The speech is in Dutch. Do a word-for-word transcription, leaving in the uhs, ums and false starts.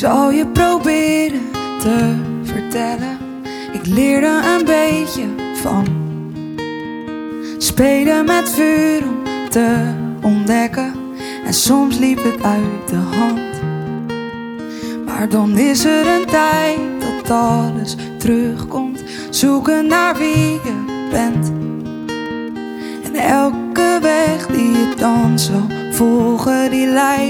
zal je proberen te vertellen. Ik leerde een beetje van spelen met vuur om te ontdekken. En soms liep het uit de hand. Maar dan is er een tijd dat alles terugkomt. Zoeken naar wie je bent. En elke weg die je dan zal volgen, die leidt